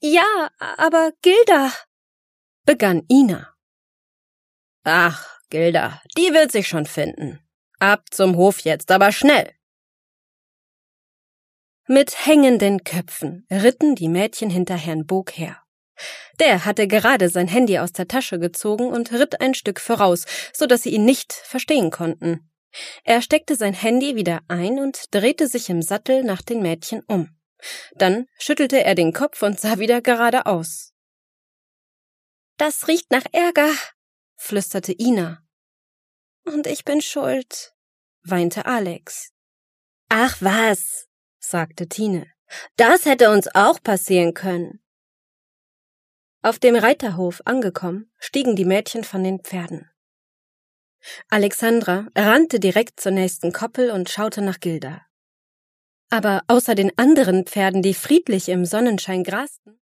Ja, aber Gilda, begann Ina. Ach, Gilda, die wird sich schon finden. Ab zum Hof jetzt, aber schnell. Mit hängenden Köpfen ritten die Mädchen hinter Herrn Bog her. Der hatte gerade sein Handy aus der Tasche gezogen und ritt ein Stück voraus, so dass sie ihn nicht verstehen konnten. Er steckte sein Handy wieder ein und drehte sich im Sattel nach den Mädchen um. Dann schüttelte er den Kopf und sah wieder geradeaus. »Das riecht nach Ärger«, flüsterte Ina. »Und ich bin schuld«, weinte Alex. »Ach was«, sagte Tine. »Das hätte uns auch passieren können.« Auf dem Reiterhof angekommen, stiegen die Mädchen von den Pferden. Alexandra rannte direkt zur nächsten Koppel und schaute nach Gilda. Aber außer den anderen Pferden, die friedlich im Sonnenschein grasten,